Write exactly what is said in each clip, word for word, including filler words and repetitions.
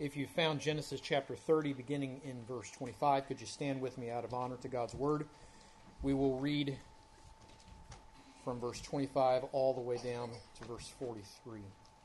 If you found Genesis chapter thirty, beginning in verse twenty-five, could you stand with me out of honor to God's word? We will read from verse twenty-five all the way down to verse forty-three.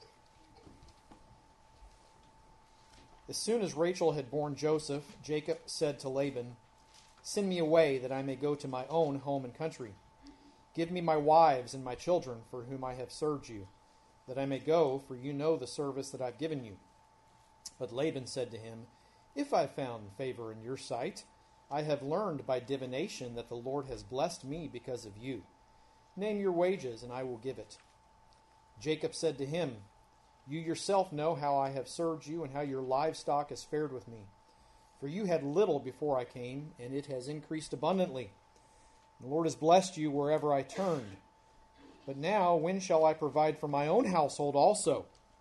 As soon as Rachel had borne Joseph, Jacob said to Laban, "Send me away, that I may go to my own home and country. Give me my wives and my children, for whom I have served you, that I may go, for you know the service that I've given you." But Laban said to him, "If I found favor in your sight, I have learned by divination that the Lord has blessed me because of you. Name your wages, and I will give it." Jacob said to him, "You yourself know how I have served you, and how your livestock has fared with me. For you had little before I came, and it has increased abundantly. The Lord has blessed you wherever I turned. But now, when shall I provide for my own household also?"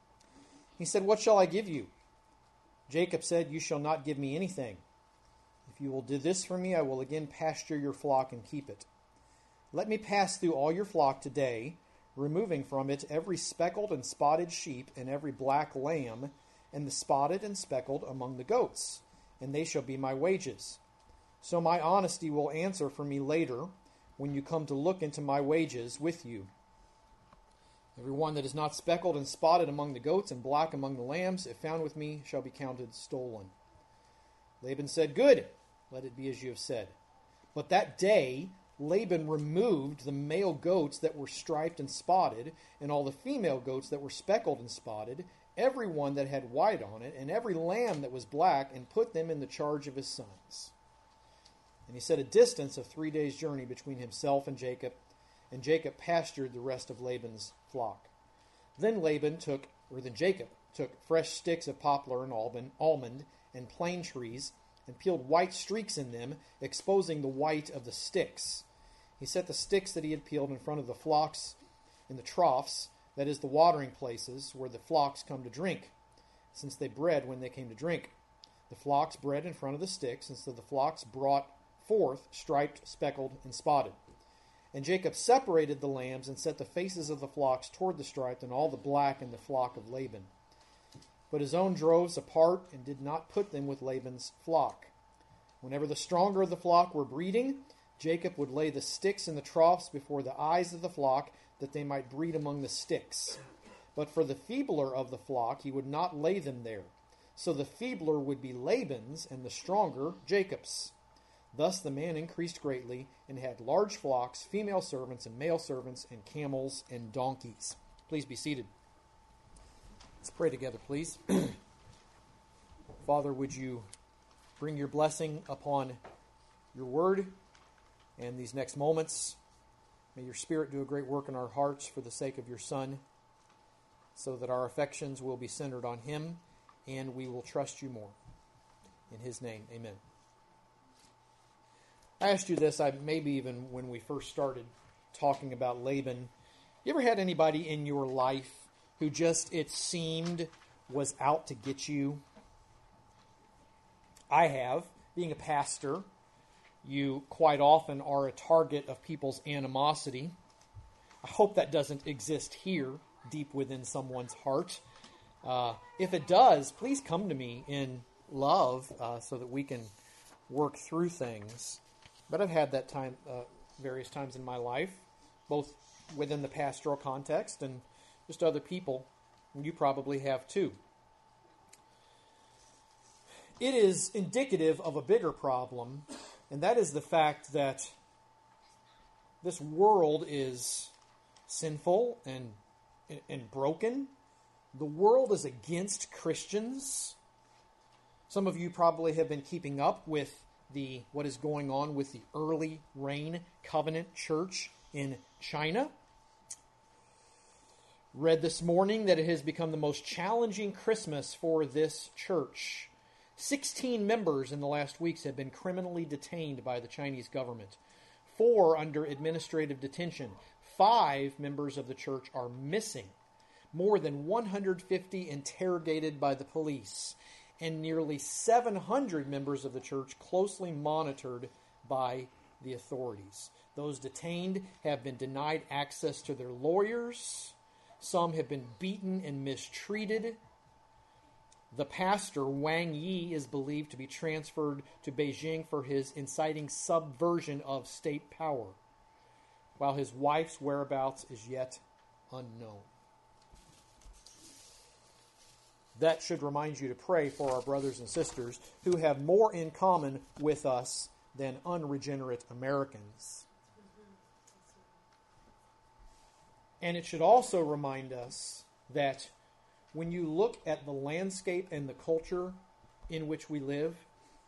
He said, "What shall I give you?" Jacob said, "You shall not give me anything. If you will do this for me, I will again pasture your flock and keep it. Let me pass through all your flock today, removing from it every speckled and spotted sheep and every black lamb, and the spotted and speckled among the goats, and they shall be my wages. So my honesty will answer for me later, when you come to look into my wages with you. Every one that is not speckled and spotted among the goats and black among the lambs, if found with me, shall be counted stolen." Laban said, "Good, let it be as you have said." But that day Laban removed the male goats that were striped and spotted, and all the female goats that were speckled and spotted, every one that had white on it, and every lamb that was black, and put them in the charge of his sons. And he set a distance of three days' journey between himself and Jacob, and Jacob pastured the rest of Laban's flock. Then Laban took, or then Jacob took fresh sticks of poplar and almond and plane trees, and peeled white streaks in them, exposing the white of the sticks. He set the sticks that he had peeled in front of the flocks in the troughs, that is, the watering places where the flocks come to drink, since they bred when they came to drink. The flocks bred in front of the sticks, and so the flocks brought forth striped, speckled, and spotted. And Jacob separated the lambs and set the faces of the flocks toward the striped, and all the black in the flock of Laban. Put his own droves apart, and did not put them with Laban's flock. Whenever the stronger of the flock were breeding, Jacob would lay the sticks in the troughs before the eyes of the flock, that they might breed among the sticks. But for the feebler of the flock, he would not lay them there. So the feebler would be Laban's, and the stronger Jacob's. Thus the man increased greatly, and had large flocks, female servants and male servants, and camels and donkeys. Please be seated. Let's pray together, please. Father, would you bring your blessing upon your word and these next moments. May your Spirit do a great work in our hearts for the sake of your Son, so that our affections will be centered on him, and we will trust you more. In his name, amen. I asked you this, I maybe even when we first started talking about Laban. You ever had anybody in your life who just, it seemed, was out to get you? I have. Being a pastor, you quite often are a target of people's animosity. I hope that doesn't exist here, deep within someone's heart. Uh, if it does, please come to me in love uh, so that we can work through things. But I've had that time uh, various times in my life, both within the pastoral context and just other people. And you probably have too. It is indicative of a bigger problem, and that is the fact that this world is sinful and and broken. The world is against Christians. Some of you probably have been keeping up with the what is going on with the Early Rain Covenant Church in China. Read this morning that it has become the most challenging Christmas for this church. Sixteen members in the last weeks have been criminally detained by the Chinese government. Four under administrative detention. Five members of the church are missing. More than one hundred fifty interrogated by the police. And nearly seven hundred members of the church closely monitored by the authorities. Those detained have been denied access to their lawyers. Some have been beaten and mistreated. The pastor, Wang Yi, is believed to be transferred to Beijing for his inciting subversion of state power, while his wife's whereabouts is yet unknown. That should remind you to pray for our brothers and sisters who have more in common with us than unregenerate Americans. And it should also remind us that when you look at the landscape and the culture in which we live,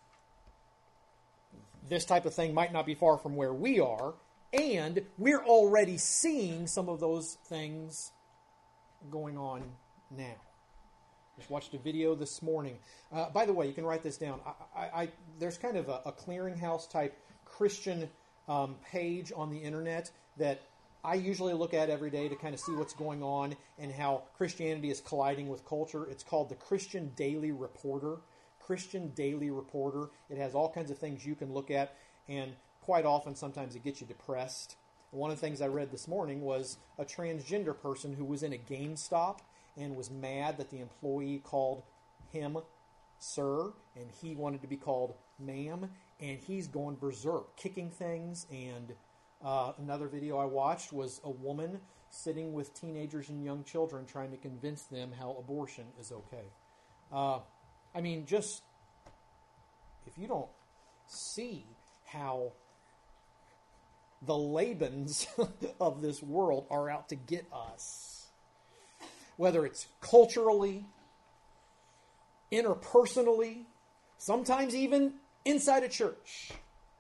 this type of thing might not be far from where we are, and we're already seeing some of those things going on now. Just watched a video this morning. Uh, by the way, you can write this down. I, I, I, there's kind of a, a clearinghouse type Christian um, page on the internet that I usually look at every day to kind of see what's going on and how Christianity is colliding with culture. It's called the Christian Daily Reporter. Christian Daily Reporter. It has all kinds of things you can look at, and quite often sometimes it gets you depressed. One of the things I read this morning was a transgender person who was in a GameStop and was mad that the employee called him sir, and he wanted to be called ma'am, and he's going berserk, kicking things. And uh, another video I watched was a woman sitting with teenagers and young children trying to convince them how abortion is okay. Uh, I mean, just, if you don't see how the Labans of this world are out to get us, whether it's culturally, interpersonally, sometimes even inside a church,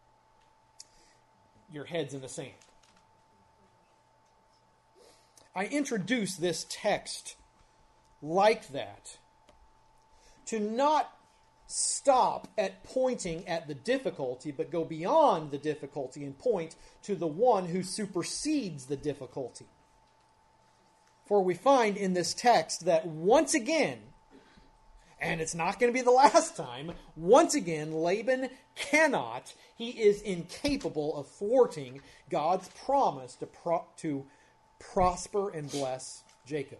your head's in the sand. I introduce this text like that to not stop at pointing at the difficulty, but go beyond the difficulty and point to the one who supersedes the difficulty. For we find in this text that once again, and it's not going to be the last time, once again, Laban cannot, he is incapable of thwarting God's promise to, pro- to prosper and bless Jacob.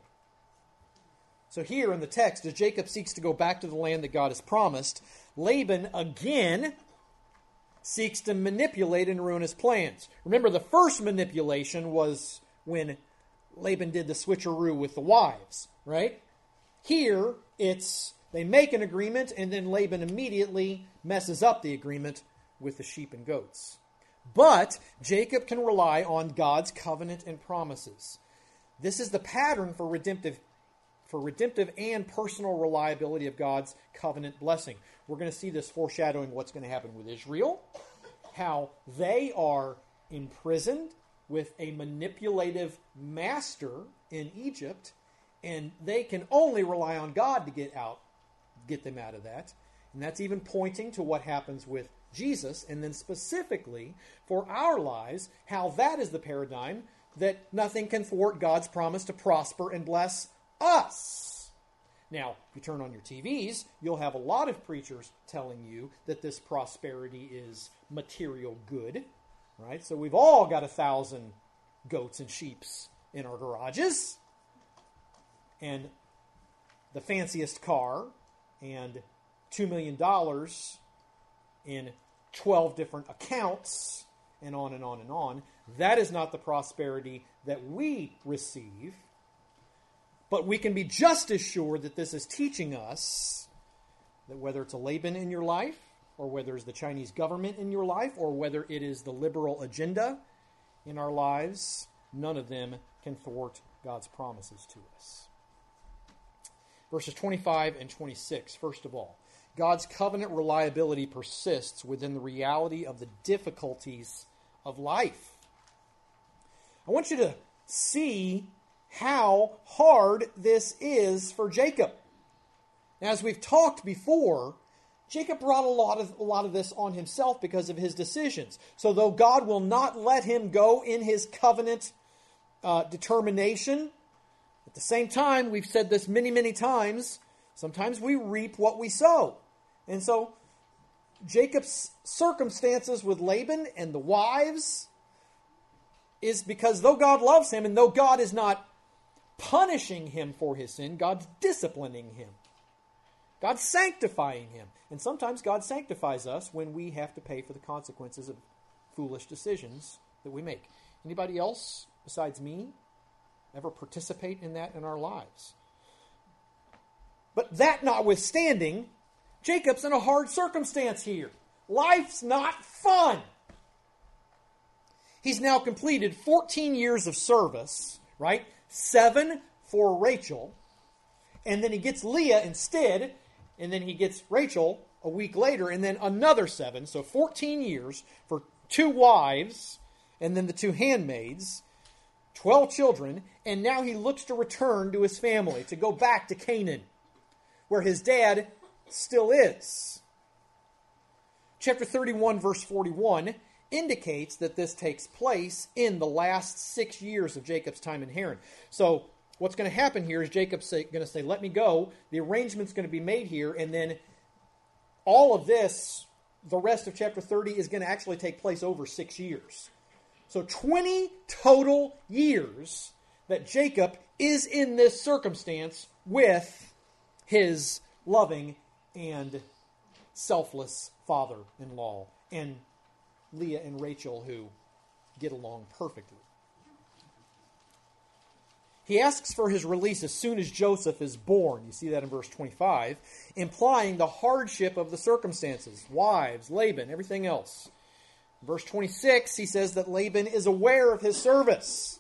So here in the text, as Jacob seeks to go back to the land that God has promised, Laban again seeks to manipulate and ruin his plans. Remember, the first manipulation was when Laban did the switcheroo with the wives, right? Here, it's they make an agreement, and then Laban immediately messes up the agreement with the sheep and goats. But Jacob can rely on God's covenant and promises. This is the pattern for redemptive, for redemptive and personal reliability of God's covenant blessing. We're going to see this foreshadowing what's going to happen with Israel, how they are imprisoned with a manipulative master in Egypt, and they can only rely on God to get out, get them out of that. And that's even pointing to what happens with Jesus, and then specifically for our lives, how that is the paradigm that nothing can thwart God's promise to prosper and bless us. Now, if you turn on your T Vs, you'll have a lot of preachers telling you that this prosperity is material good. Right? So we've all got a thousand goats and sheeps in our garages, and the fanciest car, and two million dollars in twelve different accounts, and on and on and on. That is not the prosperity that we receive. But we can be just as sure that this is teaching us that whether it's a Laban in your life, or whether it's the Chinese government in your life, or whether it is the liberal agenda in our lives, none of them can thwart God's promises to us. Verses twenty-five and twenty-six, first of all, God's covenant reliability persists within the reality of the difficulties of life. I want you to see how hard this is for Jacob. Now, as we've talked before, Jacob brought a lot of a lot of this on himself because of his decisions. So though God will not let him go in his covenant uh, determination, at the same time, we've said this many, many times, sometimes we reap what we sow. And so Jacob's circumstances with Laban and the wives is because though God loves him and though God is not punishing him for his sin, God's disciplining him. God's sanctifying him. And sometimes God sanctifies us when we have to pay for the consequences of foolish decisions that we make. Anybody else besides me ever participate in that in our lives? But that notwithstanding, Jacob's in a hard circumstance here. Life's not fun. He's now completed fourteen years of service, right? Seven for Rachel. And then he gets Leah instead. And then he gets Rachel a week later. And then another seven. So fourteen years for two wives. And then the two handmaids. twelve children. And now he looks to return to his family. To go back to Canaan. Where his dad still is. Chapter thirty-one, verse forty-one indicates that this takes place in the last six years of Jacob's time in Haran. So what's going to happen here is Jacob's going to say, let me go. The arrangement's going to be made here. And then all of this, the rest of chapter thirty, is going to actually take place over six years. So twenty total years that Jacob is in this circumstance with his loving and selfless father-in-law, and Leah and Rachel, who get along perfectly. He asks for his release as soon as Joseph is born. You see that in verse twenty-five, implying the hardship of the circumstances, wives, Laban, everything else. In verse twenty-six, he says that Laban is aware of his service.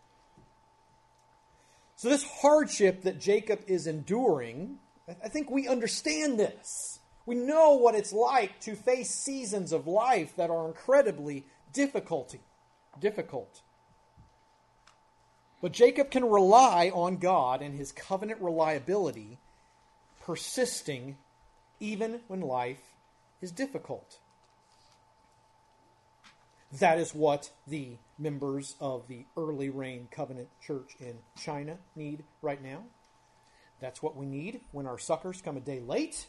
So this hardship that Jacob is enduring, I think we understand this. We know what it's like to face seasons of life that are incredibly difficult. difficult. But Jacob can rely on God and his covenant reliability, persisting even when life is difficult. That is what the members of the early rain covenant church in China need right now. That's what we need when our suckers come a day late.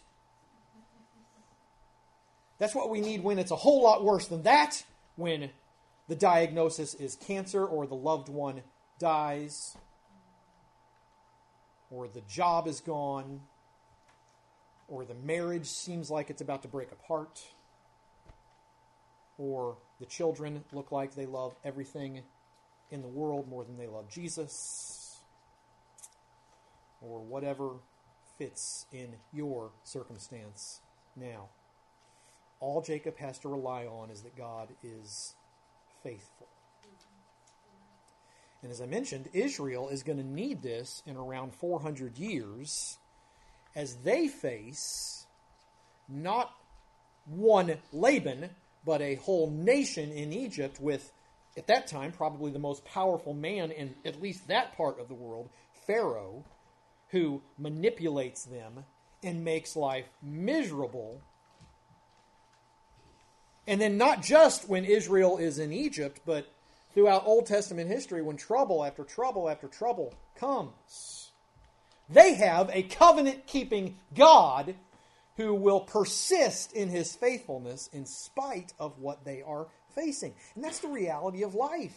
That's what we need when it's a whole lot worse than that, when the diagnosis is cancer or the loved one dies or the job is gone or the marriage seems like it's about to break apart or the children look like they love everything in the world more than they love Jesus, or whatever fits in your circumstance now. All Jacob has to rely on is that God is faithful. And as I mentioned, Israel is going to need this in around four hundred years as they face not one Laban, but a whole nation in Egypt with, at that time, probably the most powerful man in at least that part of the world, Pharaoh, who manipulates them and makes life miserable. And then not just when Israel is in Egypt, but throughout Old Testament history, when trouble after trouble after trouble comes, they have a covenant-keeping God who will persist in his faithfulness in spite of what they are facing. And that's the reality of life.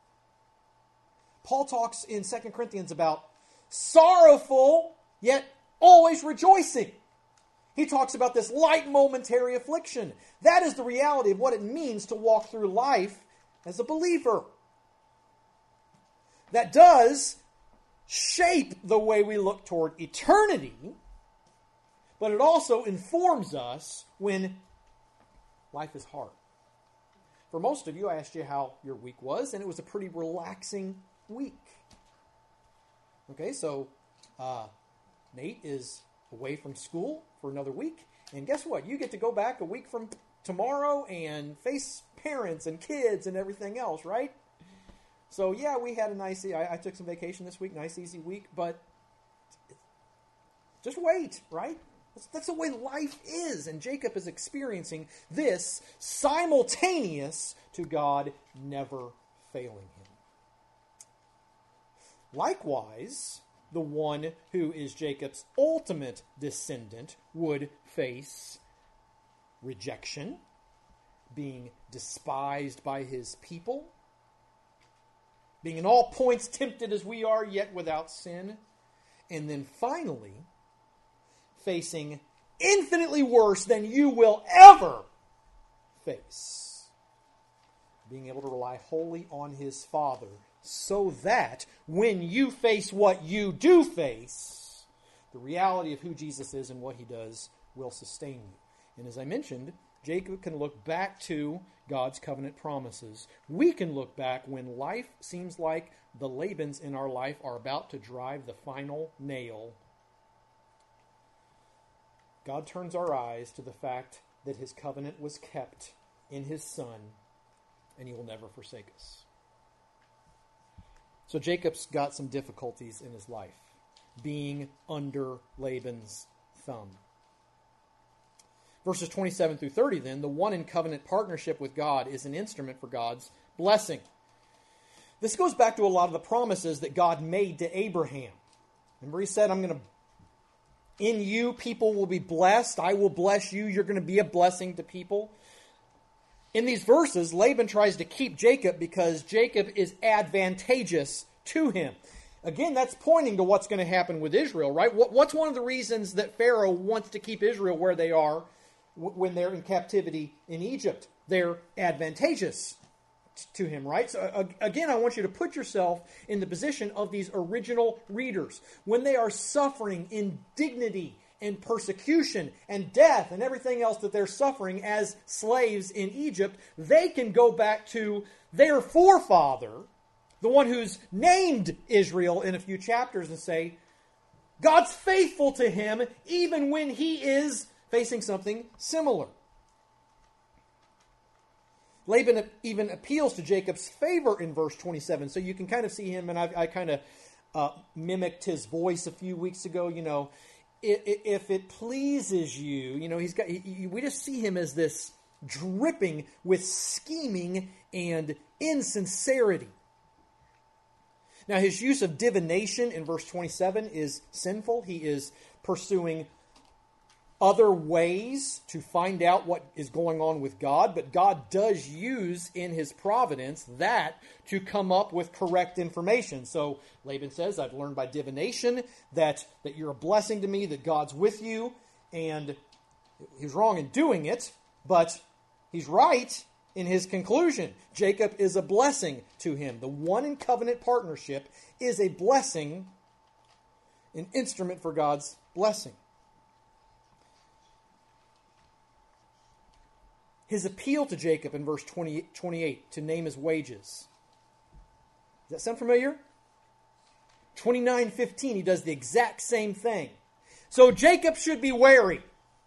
Paul talks in Second Corinthians about sorrowful, yet always rejoicing. He talks about this light momentary affliction. That is the reality of what it means to walk through life as a believer. That does shape the way we look toward eternity, but it also informs us when life is hard. For most of you, I asked you how your week was, and it was a pretty relaxing week. Okay, so uh, Nate is away from school for another week, and guess what? You get to go back a week from tomorrow and face parents and kids and everything else, right? So yeah, we had a nice, I, I took some vacation this week, nice easy week, but just wait, right? That's, that's the way life is, and Jacob is experiencing this simultaneous to God never failing him. Likewise, the one who is Jacob's ultimate descendant would face rejection, being despised by his people, being in all points tempted as we are, yet without sin, and then finally facing infinitely worse than you will ever face. Being able to rely wholly on his Father, so that when you face what you do face, the reality of who Jesus is and what he does will sustain you. And as I mentioned, Jacob can look back to God's covenant promises. We can look back when life seems like the Labans in our life are about to drive the final nail. God turns our eyes to the fact that his covenant was kept in his Son, and he will never forsake us. So Jacob's got some difficulties in his life, being under Laban's thumb. Verses twenty-seven through thirty, then, the one in covenant partnership with God is an instrument for God's blessing. This goes back to a lot of the promises that God made to Abraham. Remember, he said, I'm going to, in you, people will be blessed. I will bless you. You're going to be a blessing to people. In these verses, Laban tries to keep Jacob because Jacob is advantageous to him. Again, that's pointing to what's going to happen with Israel, right? What's one of the reasons that Pharaoh wants to keep Israel where they are when they're in captivity in Egypt? They're advantageous to him, right? So again, I want you to put yourself in the position of these original readers. When they are suffering indignity and persecution and death and everything else that they're suffering as slaves in Egypt, they can go back to their forefather, the one who's named Israel in a few chapters, and say, God's faithful to him even when he is facing something similar. Laban even appeals to Jacob's favor in verse twenty-seven, so you can kind of see him, and I, I kind of uh, mimicked his voice a few weeks ago, you know, if it pleases you, you know, he's got, he, we just see him as this dripping with scheming and insincerity. Now, his use of divination in verse twenty-seven is sinful. He is pursuing other ways to find out what is going on with God, but God does use in his providence that to come up with correct information. So Laban says, I've learned by divination that, that you're a blessing to me, that God's with you, and he's wrong in doing it, but he's right in his conclusion. Jacob is a blessing to him. The one in covenant partnership is a blessing, an instrument for God's blessing. His appeal to Jacob in verse twenty, twenty-eight to name his wages. Does that sound familiar? twenty-nine fifteen, he does the exact same thing. So Jacob should be wary.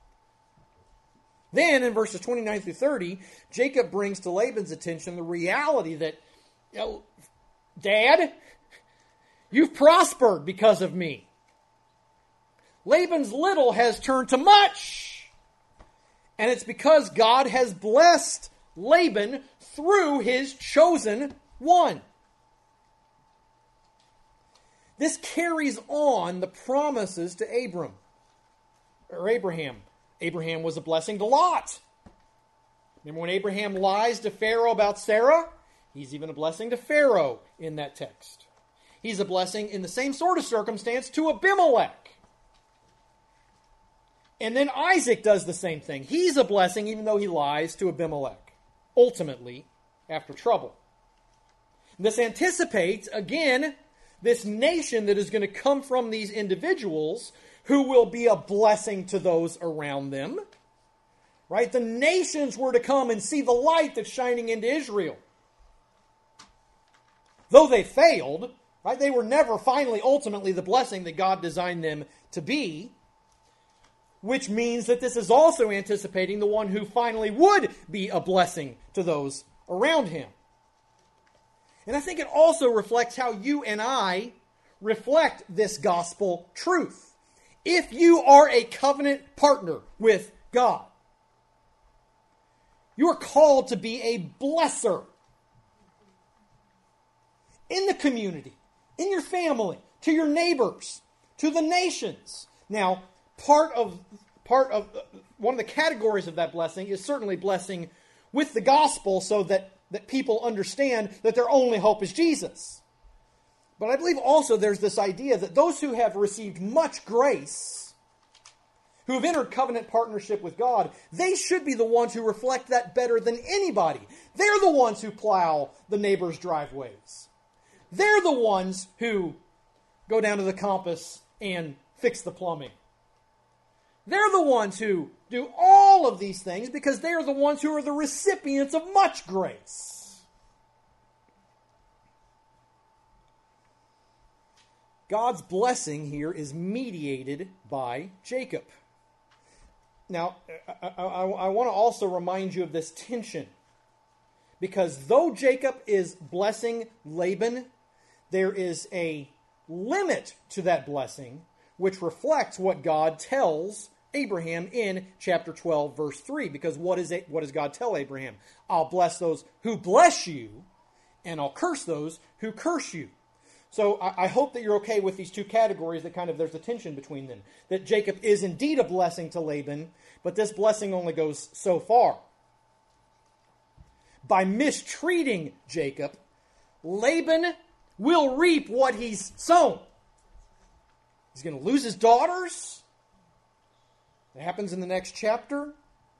Then in verses twenty-nine through thirty, Jacob brings to Laban's attention the reality that, you know, Dad, you've prospered because of me. Laban's little has turned to much. And it's because God has blessed Laban through his chosen one. This carries on the promises to Abram, or Abraham. Abraham was a blessing to Lot. Remember when Abraham lies to Pharaoh about Sarah? He's even a blessing to Pharaoh in that text. He's a blessing in the same sort of circumstance to Abimelech. And then Isaac does the same thing. He's a blessing even though he lies to Abimelech, ultimately, after trouble. This anticipates, again, this nation that is going to come from these individuals who will be a blessing to those around them. Right? The nations were to come and see the light that's shining into Israel. Though they failed, right? They were never finally, ultimately, the blessing that God designed them to be. Which means that this is also anticipating the one who finally would be a blessing to those around him. And I think it also reflects how you and I reflect this gospel truth. If you are a covenant partner with God, you are called to be a blesser in the community, in your family, to your neighbors, to the nations. Now, Part of part of one of the categories of that blessing is certainly blessing with the gospel so that, that people understand that their only hope is Jesus. But I believe also there's this idea that those who have received much grace who have entered covenant partnership with God, they should be the ones who reflect that better than anybody. They're the ones who plow the neighbor's driveways. They're the ones who go down to the compass and fix the plumbing. They're the ones who do all of these things because they are the ones who are the recipients of much grace. God's blessing here is mediated by Jacob. Now, I, I, I want to also remind you of this tension. Because though Jacob is blessing Laban, there is a limit to that blessing, which reflects what God tells Abraham in chapter twelve, verse three. Because what, is it, what does God tell Abraham? I'll bless those who bless you, and I'll curse those who curse you. So I, I hope that you're okay with these two categories, that kind of there's a tension between them. That Jacob is indeed a blessing to Laban, but this blessing only goes so far. By mistreating Jacob, Laban will reap what he's sown. He's going to lose his daughters. That happens in the next chapter.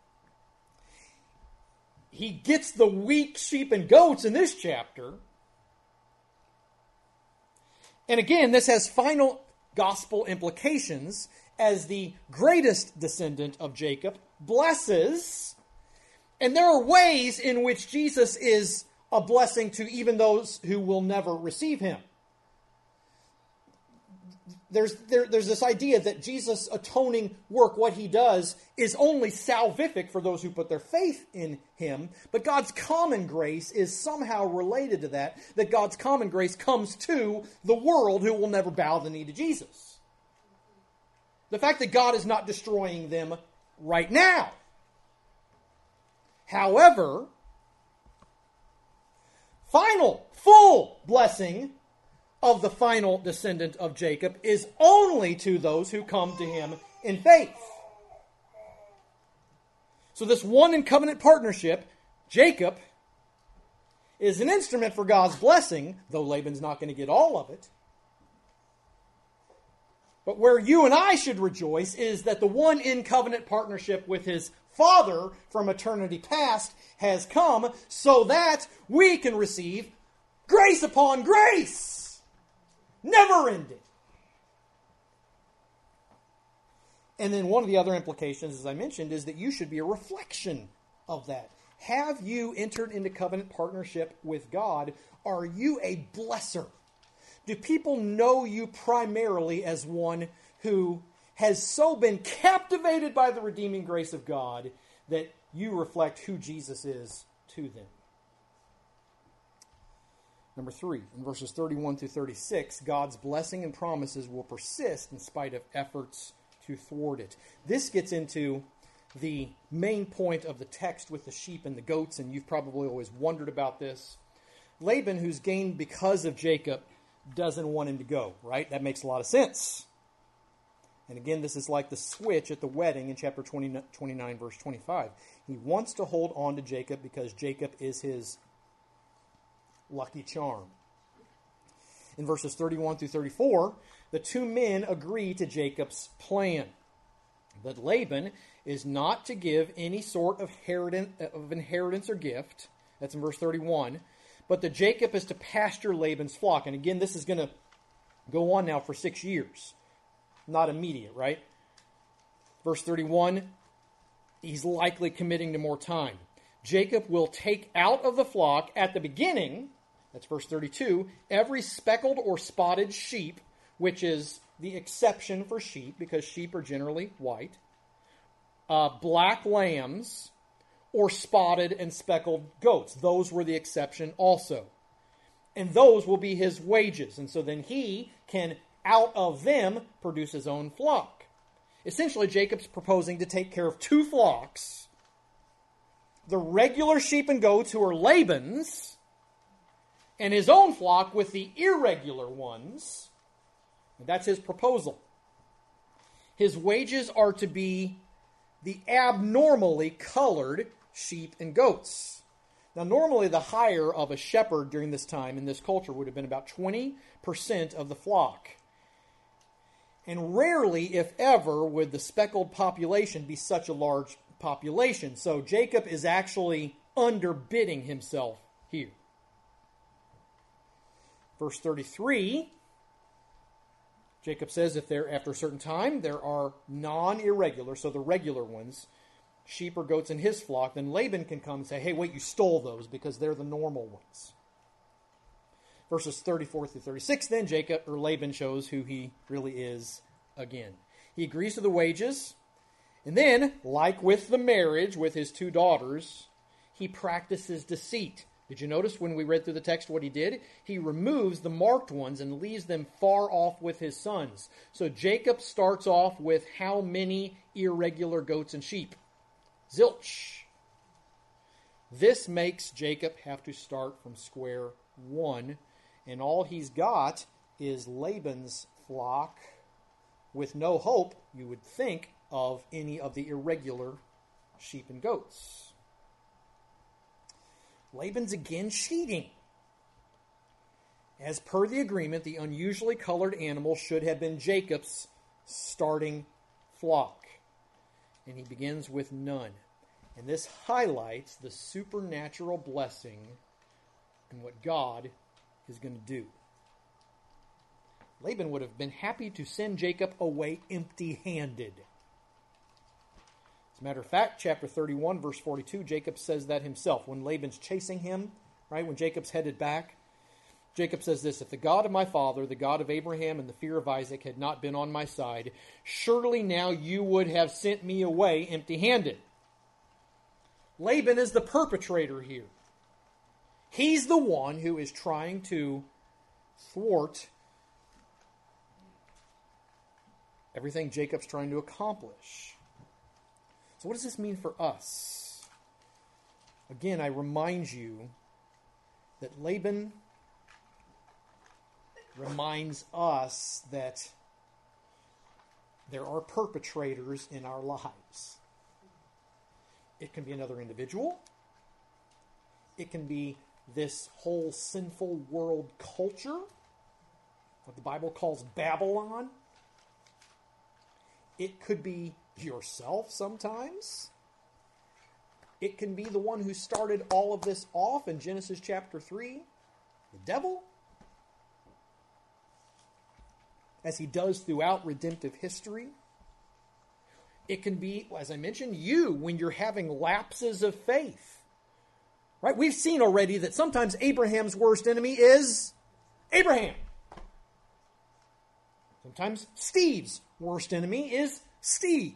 He gets the weak sheep and goats in this chapter. And again, this has final gospel implications as the greatest descendant of Jacob blesses. And there are ways in which Jesus is a blessing to even those who will never receive him. There's, there, there's this idea that Jesus' atoning work, what he does, is only salvific for those who put their faith in him. But God's common grace is somehow related to that, that God's common grace comes to the world who will never bow the knee to Jesus. The fact that God is not destroying them right now. However, final, full blessing of the final descendant of Jacob is only to those who come to him in faith. So this one in covenant partnership, Jacob, is an instrument for God's blessing, though Laban's not going to get all of it. But where you and I should rejoice is that the one in covenant partnership with his Father from eternity past has come so that we can receive grace upon grace. Never ending. And then one of the other implications, as I mentioned, is that you should be a reflection of that. Have you entered into covenant partnership with God? Are you a blesser? Do people know you primarily as one who has so been captivated by the redeeming grace of God that you reflect who Jesus is to them? Number three, in verses thirty-one through thirty-six, God's blessing and promises will persist in spite of efforts to thwart it. This gets into the main point of the text with the sheep and the goats, and you've probably always wondered about this. Laban, who's gained because of Jacob, doesn't want him to go, right? That makes a lot of sense. And again, this is like the switch at the wedding in chapter twenty, twenty-nine, verse twenty-five. He wants to hold on to Jacob because Jacob is his lucky charm. In verses thirty-one through thirty-four, the two men agree to Jacob's plan. But Laban is not to give any sort of inheritance or gift. That's in verse thirty-one. But that Jacob is to pasture Laban's flock. And again, this is going to go on now for six years. Not immediate, right? Verse thirty-one, he's likely committing to more time. Jacob will take out of the flock at the beginning, that's verse thirty-two, every speckled or spotted sheep, which is the exception for sheep, because sheep are generally white, uh, black lambs, or spotted and speckled goats. Those were the exception also. And those will be his wages. And so then he can, out of them, produce his own flock. Essentially, Jacob's proposing to take care of two flocks. The regular sheep and goats who are Laban's, and his own flock with the irregular ones. And that's his proposal. His wages are to be the abnormally colored sheep and goats. Now, normally the hire of a shepherd during this time in this culture would have been about twenty percent of the flock. And rarely, if ever, would the speckled population be such a large population. So Jacob is actually underbidding himself here. Verse thirty-three, Jacob says if there, after a certain time, there are non-irregular, so the regular ones, sheep or goats in his flock, then Laban can come and say, hey, wait, you stole those because they're the normal ones. Verses thirty-four through thirty-six, then Jacob, or Laban, shows who he really is again. He agrees to the wages, and then, like with the marriage with his two daughters, he practices deceit. Did you notice when we read through the text what he did? He removes the marked ones and leaves them far off with his sons. So Jacob starts off with how many irregular goats and sheep? Zilch. This makes Jacob have to start from square one, and all he's got is Laban's flock with no hope, you would think, of any of the irregular sheep and goats. Laban's again cheating. As per the agreement, the unusually colored animal should have been Jacob's starting flock. And he begins with none. And this highlights the supernatural blessing and what God is going to do. Laban would have been happy to send Jacob away empty-handed. As a matter of fact, chapter thirty-one, verse forty-two, Jacob says that himself. When Laban's chasing him, right, when Jacob's headed back, Jacob says this, if the God of my father, the God of Abraham, and the fear of Isaac had not been on my side, surely now you would have sent me away empty-handed. Laban is the perpetrator here. He's the one who is trying to thwart everything Jacob's trying to accomplish. So what does this mean for us? Again, I remind you that Laban reminds us that there are perpetrators in our lives. It can be another individual. It can be this whole sinful world culture, what the Bible calls Babylon. It could be yourself sometimes. It can be the one who started all of this off in Genesis chapter three, the devil, as he does throughout redemptive history. It can be, as I mentioned, you when you're having lapses of faith. Right? We've seen already that sometimes Abraham's worst enemy is Abraham. Sometimes Steve's worst enemy is Steve.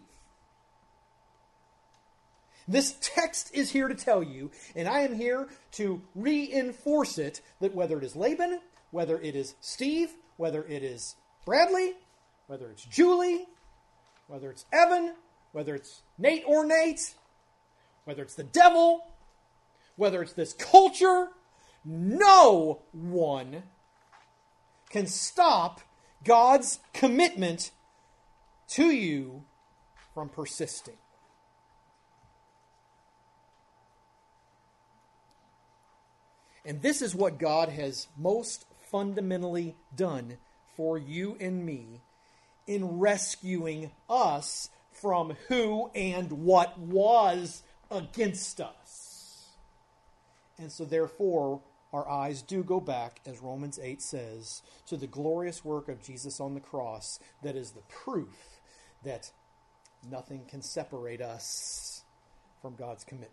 This text is here to tell you, and I am here to reinforce it, that whether it is Laban, whether it is Steve, whether it is Bradley, whether it's Julie, whether it's Evan, whether it's Nate or Nate, whether it's the devil, whether it's this culture, no one can stop God's commitment to you from persisting. And this is what God has most fundamentally done for you and me in rescuing us from who and what was against us. And so therefore, our eyes do go back, as Romans eight says, to the glorious work of Jesus on the cross that is the proof that nothing can separate us from God's commitment.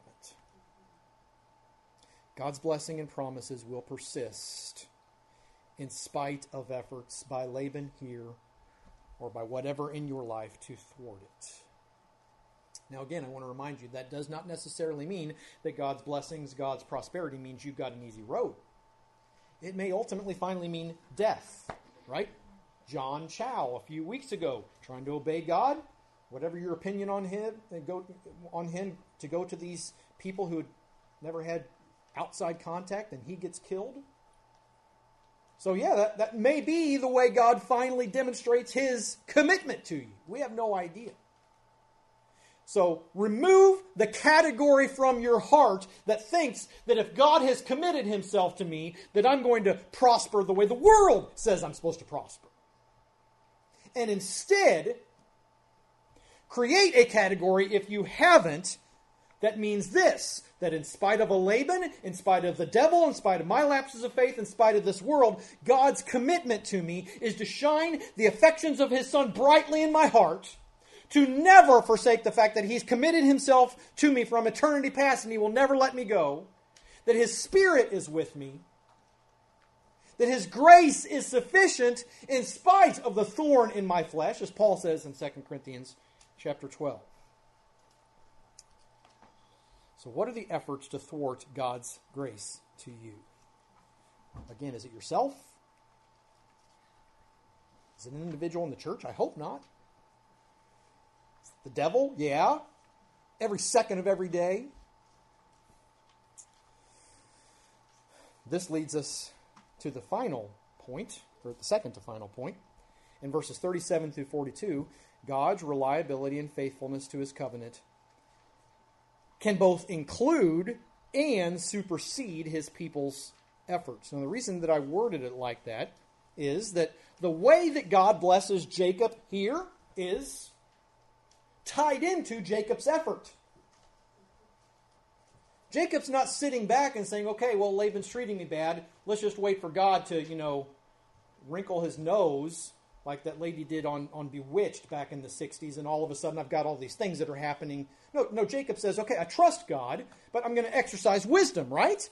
God's blessing and promises will persist in spite of efforts by Laban here or by whatever in your life to thwart it. Now again, I want to remind you that does not necessarily mean that God's blessings, God's prosperity means you've got an easy road. It may ultimately finally mean death, right? John Chow a few weeks ago, trying to obey God, whatever your opinion on him, go on him to go to these people who had never had outside contact and he gets killed. So yeah, that, that may be the way God finally demonstrates his commitment to you. We have no idea. So remove the category from your heart that thinks that if God has committed himself to me, that I'm going to prosper the way the world says I'm supposed to prosper. and instead create a category, if you haven't, that means this, that in spite of a Laban, in spite of the devil, in spite of my lapses of faith, in spite of this world, God's commitment to me is to shine the affections of His Son brightly in my heart, to never forsake the fact that He's committed Himself to me from eternity past and He will never let me go, that His Spirit is with me, that His grace is sufficient in spite of the thorn in my flesh, as Paul says in Second Corinthians chapter twelve. So what are the efforts to thwart God's grace to you? Again, is it yourself? Is it an individual in the church? I hope not. The devil? Yeah. Every second of every day. This leads us to the final point, or the second to final point. In verses thirty-seven through forty-two, God's reliability and faithfulness to His covenant can both include and supersede His people's efforts. Now, the reason that I worded it like that is that the way that God blesses Jacob here is tied into Jacob's effort. Jacob's not sitting back and saying, okay, well, Laban's treating me bad. Let's just wait for God to, you know, wrinkle his nose like that lady did on, on Bewitched back in the sixties, and all of a sudden I've got all these things that are happening. No, no, Jacob says, okay, I trust God, but I'm going to exercise wisdom, right?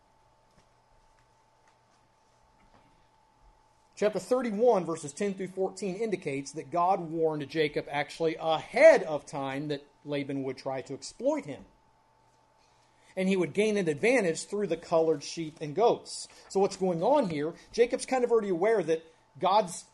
Chapter thirty-one, verses ten through fourteen indicates that God warned Jacob actually ahead of time that Laban would try to exploit him. And he would gain an advantage through the colored sheep and goats. So what's going on here, Jacob's kind of already aware that God's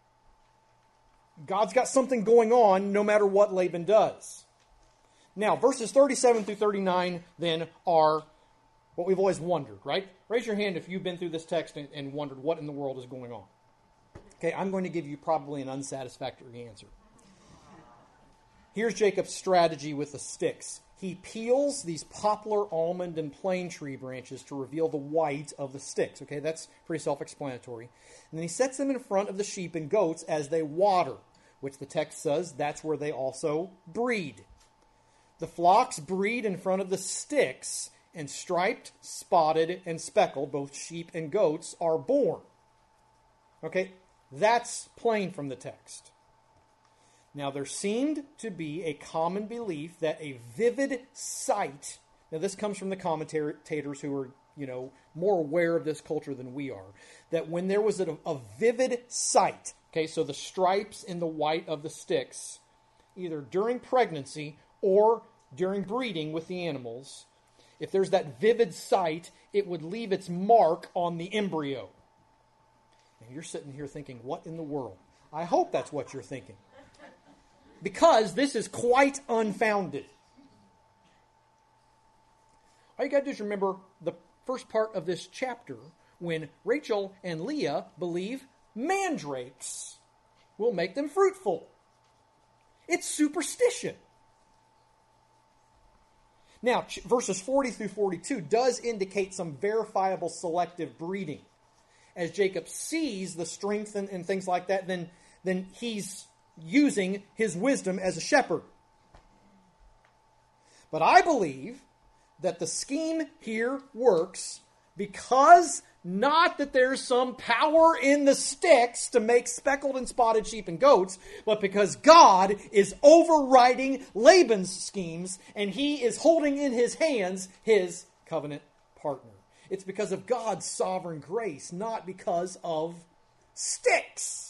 God's got something going on no matter what Laban does. Now, verses thirty-seven through thirty-nine then are what we've always wondered, right? Raise your hand if you've been through this text and, and wondered what in the world is going on. Okay, I'm going to give you probably an unsatisfactory answer. Here's Jacob's strategy with the sticks. He peels these poplar, almond, and plane tree branches to reveal the white of the sticks. Okay, that's pretty self-explanatory. And then he sets them in front of the sheep and goats as they water, which the text says that's where they also breed. The flocks breed in front of the sticks, and striped, spotted, and speckled, both sheep and goats, are born. Okay, that's plain from the text. Now, there seemed to be a common belief that a vivid sight, now this comes from the commentators who are, you know, more aware of this culture than we are, that when there was a, a vivid sight, okay, so the stripes in the white of the sticks, either during pregnancy or during breeding with the animals, if there's that vivid sight, it would leave its mark on the embryo. Now, you're sitting here thinking, what in the world? I hope that's what you're thinking. Because this is quite unfounded. All you got to do is remember the first part of this chapter when Rachel and Leah believe mandrakes will make them fruitful. It's superstition. Now, verses forty through forty-two does indicate some verifiable selective breeding. As Jacob sees the strength and, and things like that, then, then he's using his wisdom as a shepherd. But I believe that the scheme here works because not that there's some power in the sticks to make speckled and spotted sheep and goats, but because God is overriding Laban's schemes and he is holding in his hands his covenant partner. It's because of God's sovereign grace, not because of sticks.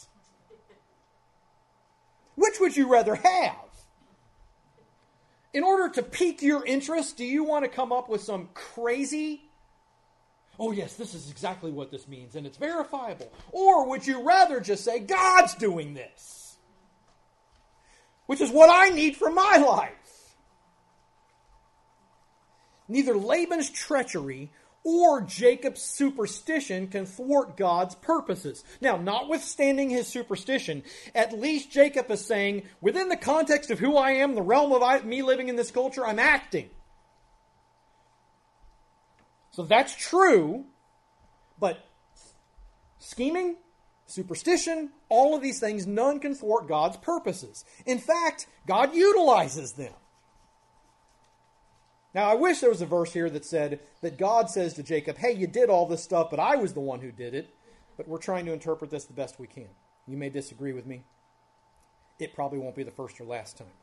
Which would you rather have? In order to pique your interest, do you want to come up with some crazy, oh yes, this is exactly what this means, and it's verifiable? Or would you rather just say, God's doing this? Which is what I need for my life. Neither Laban's treachery or Jacob's superstition can thwart God's purposes. Now, notwithstanding his superstition, at least Jacob is saying, within the context of who I am, the realm of I, me living in this culture, I'm acting. So that's true, but scheming, superstition, all of these things, none can thwart God's purposes. In fact, God utilizes them. Now, I wish there was a verse here that said that God says to Jacob, hey, you did all this stuff, but I was the one who did it. But we're trying to interpret this the best we can. You may disagree with me. It probably won't be the first or last time.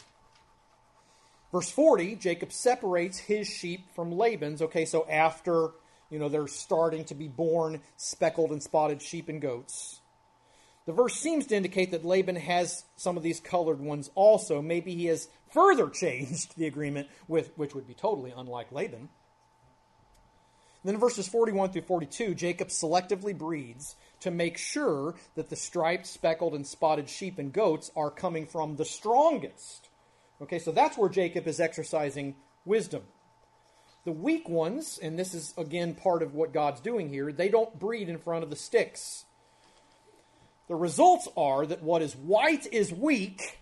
Verse forty, Jacob separates his sheep from Laban's. Okay, so after, you know, they're starting to be born speckled and spotted sheep and goats. The verse seems to indicate that Laban has some of these colored ones also. Maybe he has further changed the agreement, with which would be totally unlike Laban. Then in verses forty-one through forty-two, Jacob selectively breeds to make sure that the striped, speckled, and spotted sheep and goats are coming from the strongest. Okay, so that's where Jacob is exercising wisdom. The weak ones, and this is again part of what God's doing here, they don't breed in front of the sticks. The results are that what is white is weak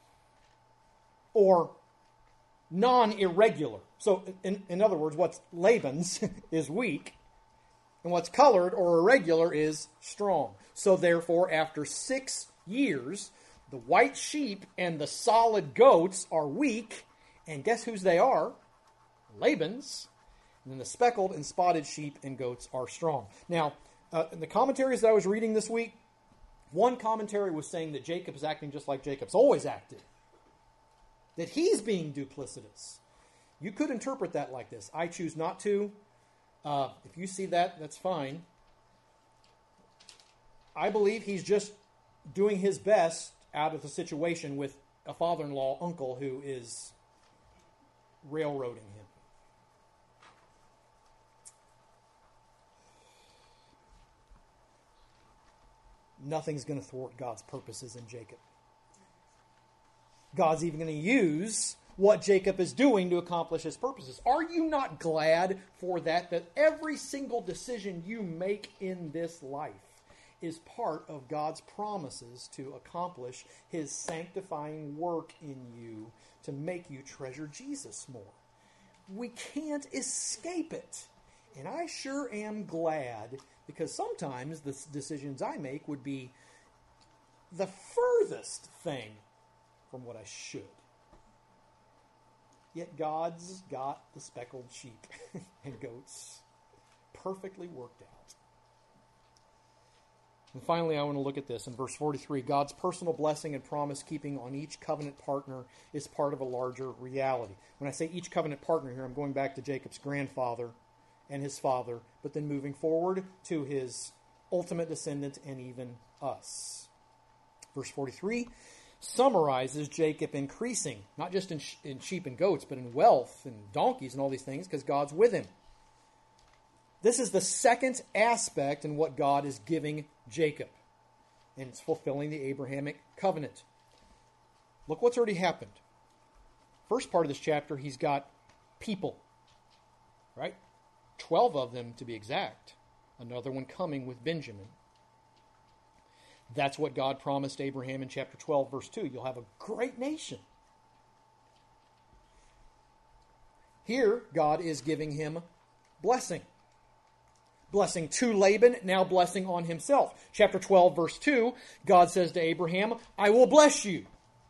or non-irregular. So, in, in other words, what's Laban's is weak, and what's colored or irregular is strong. So, therefore, after six years, the white sheep and the solid goats are weak, and guess whose they are? Laban's. And then the speckled and spotted sheep and goats are strong. Now, uh, in the commentaries that I was reading this week, one commentary was saying that Jacob is acting just like Jacob's always acted. That he's being duplicitous. You could interpret that like this. I choose not to. Uh, if you see that, that's fine. I believe he's just doing his best out of the situation with a father-in-law uncle who is railroading him. Nothing's going to thwart God's purposes in Jacob. God's even going to use what Jacob is doing to accomplish his purposes. Are you not glad for that, that every single decision you make in this life is part of God's promises to accomplish his sanctifying work in you to make you treasure Jesus more? We can't escape it. And I sure am glad, because sometimes the decisions I make would be the furthest thing from what I should. Yet God's got the speckled sheep and goats perfectly worked out. And finally, I want to look at this in verse forty-three. God's personal blessing and promise keeping on each covenant partner is part of a larger reality. When I say each covenant partner here, I'm going back to Jacob's grandfather and his father, but then moving forward to his ultimate descendant and even us. Verse forty-three summarizes Jacob increasing, not just in, sh- in sheep and goats, but in wealth and donkeys and all these things, because God's with him. This is the second aspect in what God is giving Jacob, and it's fulfilling the Abrahamic covenant. Look what's already happened. First part of this chapter, he's got people, right? Twelve of them to be exact. Another one coming with Benjamin. That's what God promised Abraham in chapter twelve, verse two. You'll have a great nation. Here, God is giving him blessing. Blessing to Laban, now blessing on himself. Chapter twelve, verse two, God says to Abraham, I will bless you.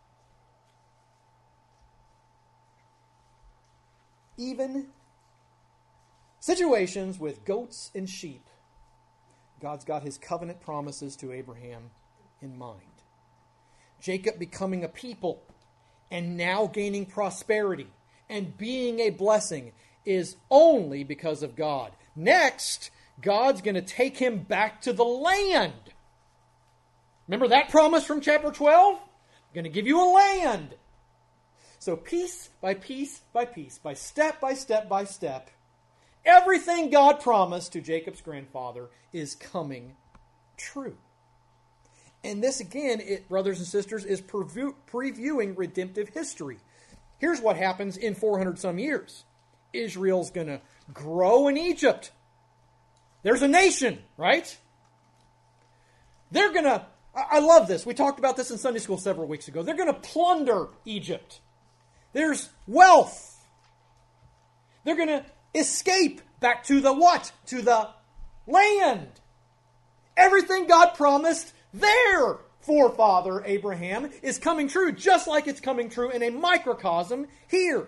Even situations with goats and sheep, God's got his covenant promises to Abraham in mind. Jacob becoming a people and now gaining prosperity and being a blessing is only because of God. Next, God's going to take him back to the land. Remember that promise from chapter twelve? I'm going to give you a land. So piece by piece by piece, by step by step by step, everything God promised to Jacob's grandfather is coming true. And this, again, it, brothers and sisters, is preview, previewing redemptive history. Here's what happens in four hundred some years. Israel's going to grow in Egypt. There's a nation, right? They're going to, I love this. We talked about this in Sunday school several weeks ago. They're going to plunder Egypt. There's wealth. They're going to escape back to the what? To the land. Everything God promised their forefather Abraham is coming true, just like it's coming true in a microcosm here.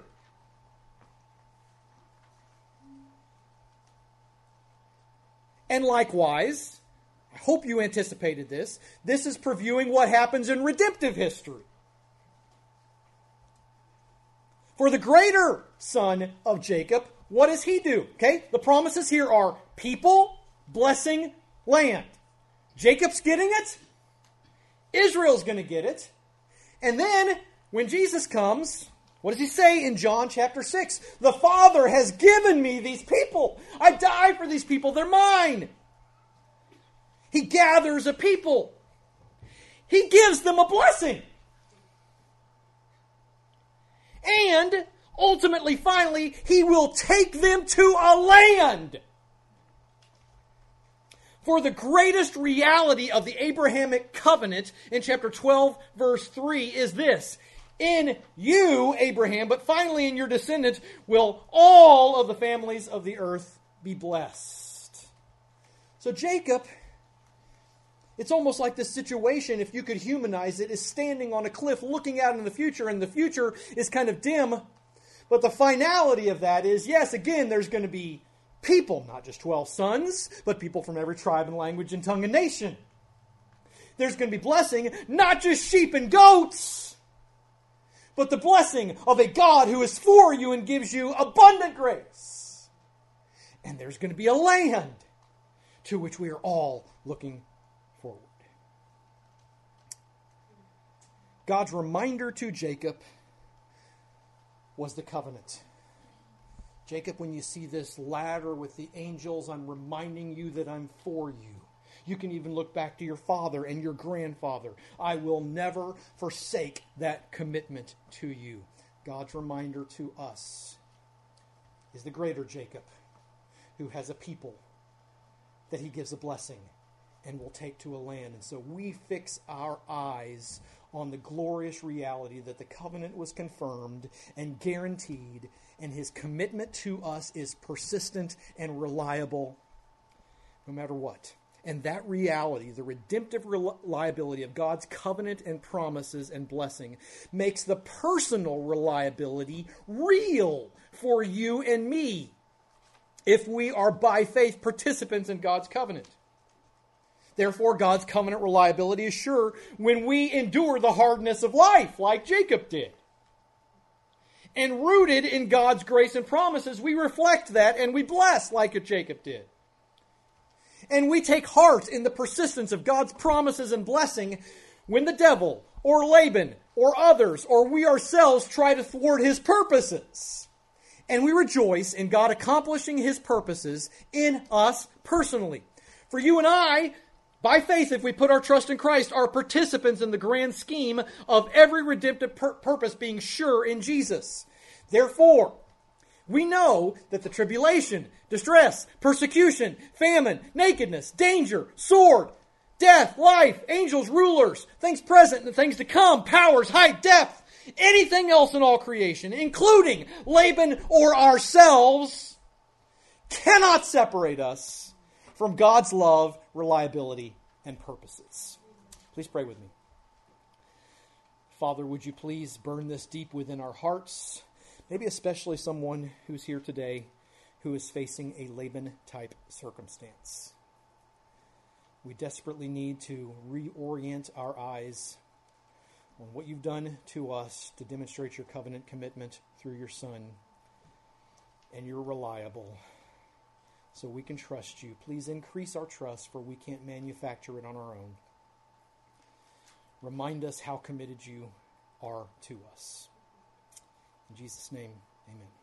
And likewise, I hope you anticipated this, this is previewing what happens in redemptive history. For the greater son of Jacob, what does he do? Okay, the promises here are people, blessing, land. Jacob's getting it. Israel's going to get it. And then, when Jesus comes, what does he say in John chapter six? The Father has given me these people. I died for these people. They're mine. He gathers a people. He gives them a blessing. And, ultimately, finally, he will take them to a land. For the greatest reality of the Abrahamic covenant in chapter twelve, verse three is this. In you, Abraham, but finally in your descendants, will all of the families of the earth be blessed. So Jacob, it's almost like this situation, if you could humanize it, is standing on a cliff looking out in the future, and the future is kind of dim. But the finality of that is, yes, again, there's going to be people, not just twelve sons, but people from every tribe and language and tongue and nation. There's going to be blessing, not just sheep and goats, but the blessing of a God who is for you and gives you abundant grace. And there's going to be a land to which we are all looking forward. God's reminder to Jacob was the covenant. Jacob, when you see this ladder with the angels, I'm reminding you that I'm for you. You can even look back to your father and your grandfather. I will never forsake that commitment to you. God's reminder to us is the greater Jacob, who has a people that he gives a blessing and will take to a land. And so we fix our eyes on the glorious reality that the covenant was confirmed and guaranteed, and his commitment to us is persistent and reliable no matter what. And that reality, the redemptive reliability of God's covenant and promises and blessing, makes the personal reliability real for you and me if we are by faith participants in God's covenant. Therefore, God's covenant reliability is sure when we endure the hardness of life, like Jacob did. And rooted in God's grace and promises, we reflect that and we bless like Jacob did. And we take heart in the persistence of God's promises and blessing when the devil, or Laban, or others, or we ourselves try to thwart his purposes. And we rejoice in God accomplishing his purposes in us personally. For you and I, by faith, if we put our trust in Christ, are participants in the grand scheme of every redemptive pur- purpose being sure in Jesus. Therefore, we know that the tribulation, distress, persecution, famine, nakedness, danger, sword, death, life, angels, rulers, things present and things to come, powers, height, depth, anything else in all creation, including Laban or ourselves, cannot separate us from God's love, reliability, and purposes. Please pray with me. Father, would you please burn this deep within our hearts? Maybe especially someone who's here today who is facing a Laban-type circumstance. We desperately need to reorient our eyes on what you've done to us to demonstrate your covenant commitment through your Son. And you're reliable, so we can trust you. Please increase our trust, for we can't manufacture it on our own. Remind us how committed you are to us. In Jesus' name, amen.